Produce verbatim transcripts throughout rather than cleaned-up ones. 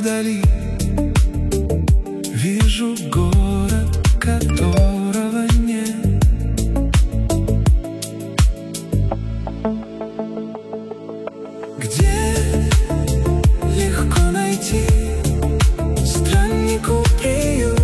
вдали вижу город, которого нет. Где легко найти страннику приют.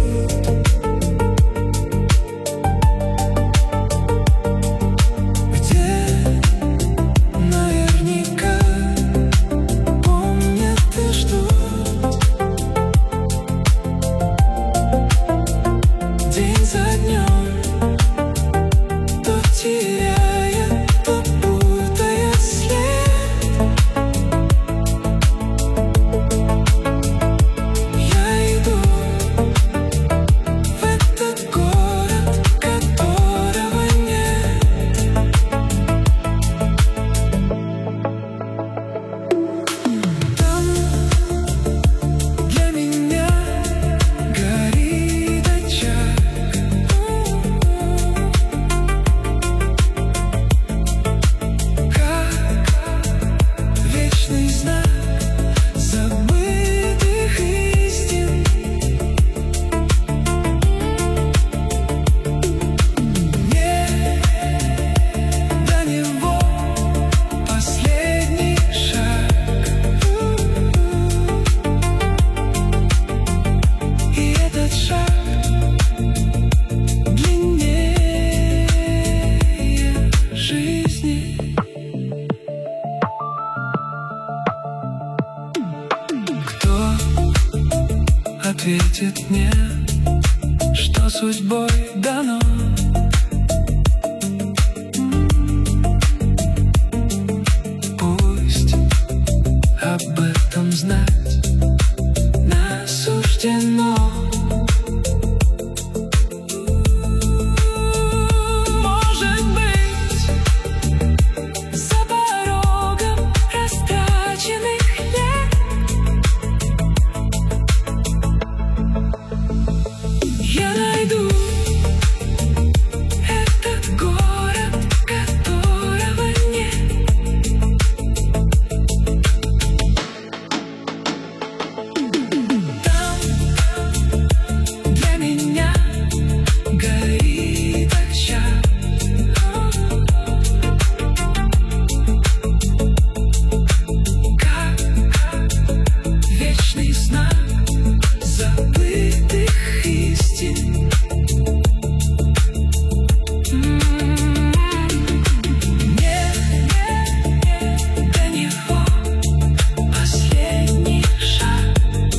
Ответит мне, что судьбой дано. Пусть об этом знать нам суждено. Может быть, за порогом растраченных лет я найду этот город, которого нет. Там для меня горит очаг. Как вечный знак забытых истин. Мне до него последний шаг.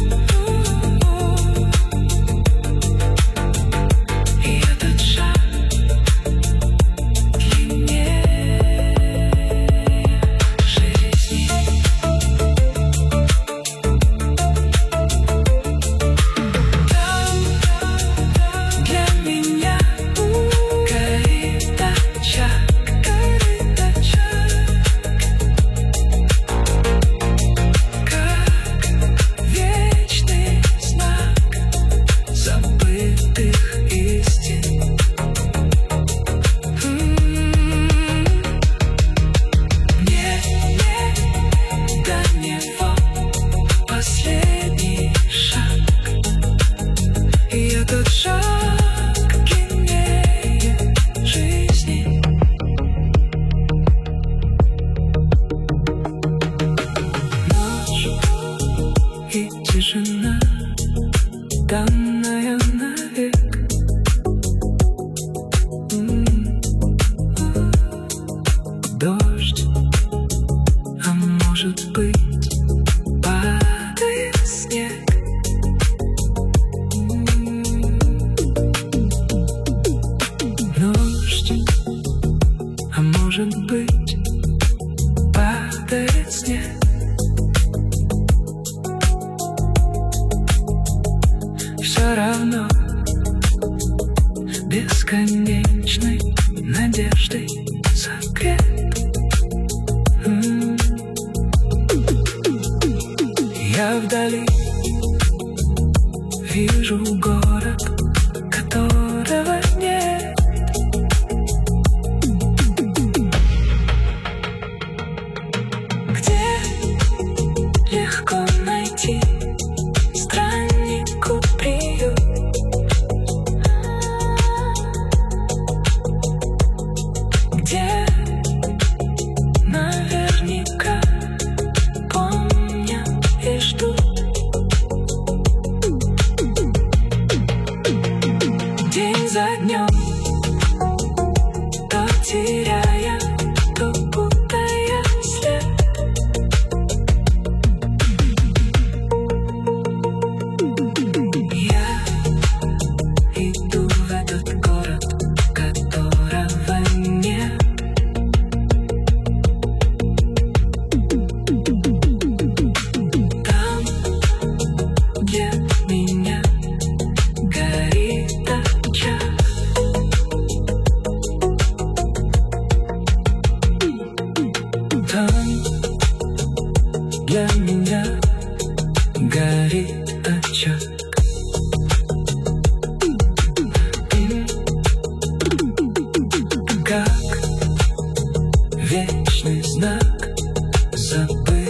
И этот шаг длиннее жизни. Там для меня горит очаг, горит очаг. Как вечный знак забытых истин. Мне до него последний шаг. И этот шаг длиннее жизни. Ночь и тишина, данная навек. М. Дождь, а может быть, падает снег. Дождь, а может быть, падает снег. Все равно бесконечной надеждой согрет. М. Я вдали вижу город, которого нет. Где легко найти и жду. День за днем, то теряя, то путая след. Я иду в этот город, которого нет. Там, где меня горит очаг. Там для меня горит очаг. Ты как вечный знак забыт.